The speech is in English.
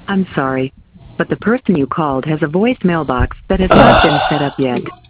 I'm sorry, but the person you called has a voicemail box that has not been set up yet.